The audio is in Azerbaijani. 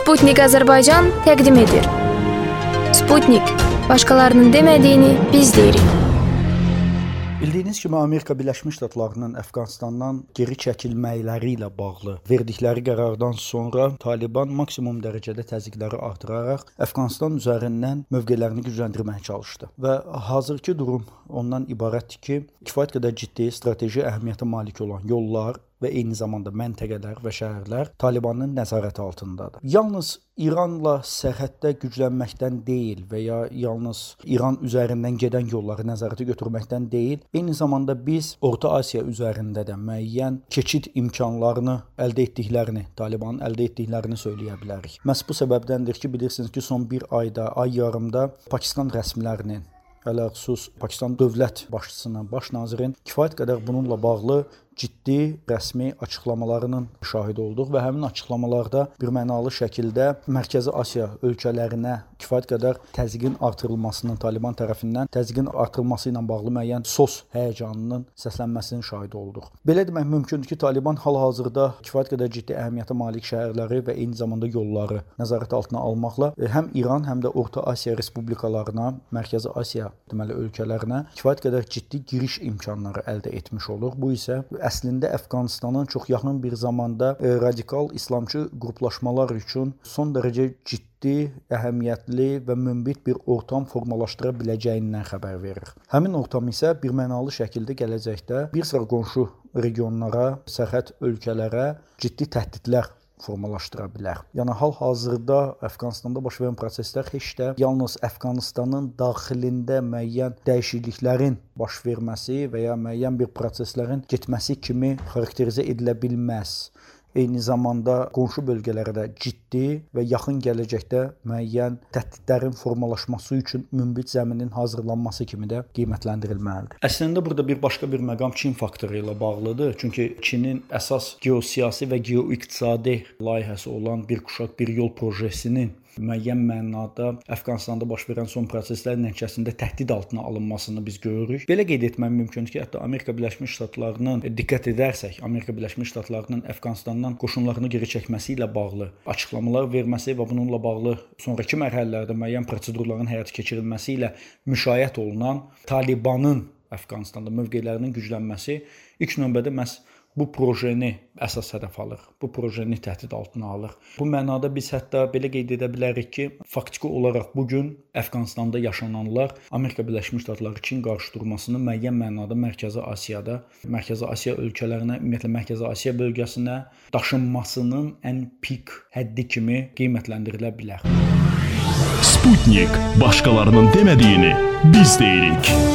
Sputnik Azərbaycan təqdim edir. Sputnik, başqalarının demədiyini biz deyirik. Bildiyiniz kimi Amerika Birləşmiş Ştatlarının Əfqanistandan geri çəkilməkləri ilə bağlı verdikləri qərardan sonra Taliban maksimum dərəcədə təzyiqləri artıraraq Əfqanistan üzərindən mövqelərini gücləndirməyə çalışdı. Və hazırki durum ondan ibarətdir ki, kifayət qədər ciddi strateji əhəmiyyətə malik olan yollar və eyni zamanda məntəqələr və şəhərlər Talibanın nəzarəti altındadır. Yalnız İranla sərhəddə güclənməkdən deyil və ya yalnız İran üzərindən gedən yolları nəzarətə götürməkdən deyil, eyni zamanda biz Orta Asiya üzərində də müəyyən keçid imkanlarını əldə etdiklərini, Talibanın əldə etdiklərini söyləyə bilərik. Məhz bu səbəbdəndir ki, bilirsiniz ki, son bir ayda, ay yarımda Pakistan rəsmilərinin, ələxüsus Pakistan dövlət başçısının, baş nazirin kifayət qədər bununla bağlı ciddi rəsmi açıqlamalarının şahidi olduq və həmin açıqlamalarda birmənalı şəkildə Mərkəzi Asiya ölkələrinə kifayət qədər təzyiqin artırılmasının, Taliban tərəfindən təzyiqin artırılması ilə bağlı müəyyən sos həyəcanının səslənməsinin şahidi olduq. Belə demək mümkündür ki, Taliban hal-hazırda kifayət qədər ciddi əhəmiyyətə malik şəhərləri və eyni zamanda yolları nəzarət altına almaqla həm İran, həm də Orta Asiya respublikalarına, Mərkəzi Asiya deməli ölkələrinə kifayət qədər ciddi giriş imkanları əldə etmiş olur. Bu isə əslində Əfqanistanın çox yaxın bir zamanda radikal İslamçı qruplaşmalar üçün son dərəcə ciddi, əhəmiyyətli və münbit bir ortam formalaşdıra biləcəyindən xəbər verir. Həmin ortam isə birmənalı şəkildə gələcəkdə bir sıra qonşu regionlara, sərhəd ölkələrə ciddi təhdidlər formalaşdıra bilər. Yəni hal-hazırda Əfqanistanda baş verən proseslər heç də yalnız Əfqanistanın daxilində müəyyən dəyişikliklərin baş verməsi və ya müəyyən bir proseslərin getməsi kimi xarakterizə edilə bilməz. Eyni zamanda qonşu bölgələrə də ciddi və yaxın gələcəkdə müəyyən təhdidlərin formalaşması üçün münbit zəminin hazırlanması kimi də qiymətləndirilməlidir. Əslində burada bir başqa bir məqam Çin faktoru ilə bağlıdır. Çünki Çinin əsas geosiyasi və geoiqtisadi layihəsi olan bir kuşaq, bir yol projesinin müəyyən mənada Əfqanistanda baş verən son proseslər nəticəsində təhdid altına alınmasını biz görürük. Belə qeyd etmək mümkündür ki, hətta Amerika Birləşmiş Ştatlarının diqqət edərsək, Amerika Birləşmiş Ştatlarının Əfqanistandan qoşunlarını geri çəkməsi ilə bağlı açıqlamalar verməsi və bununla bağlı sonrakı mərhələlərdə müəyyən prosedurların həyata keçirilməsi ilə müşayiət olunan Talibanın Əfqanistanda mövqelərinin güclənməsi ilk növbədə məhz bu projeni əsas hədəf alır. Bu projeni təhdid altına alır. Bu mənada biz hətta belə qeyd edə bilərik ki, faktiki olaraq bu gün Əfqanistanda yaşananlar Amerika Birləşmiş Ştatları Çin qarşıdurmasını müəyyən mənada Mərkəzi Asiyada, Mərkəzi Asiya ölkələrinə, ümumiyyətlə Mərkəzi Asiya bölgəsinə daşınmasının ən pik həddi kimi qiymətləndirilə bilər. Sputnik, başqalarının demədiyini biz deyirik.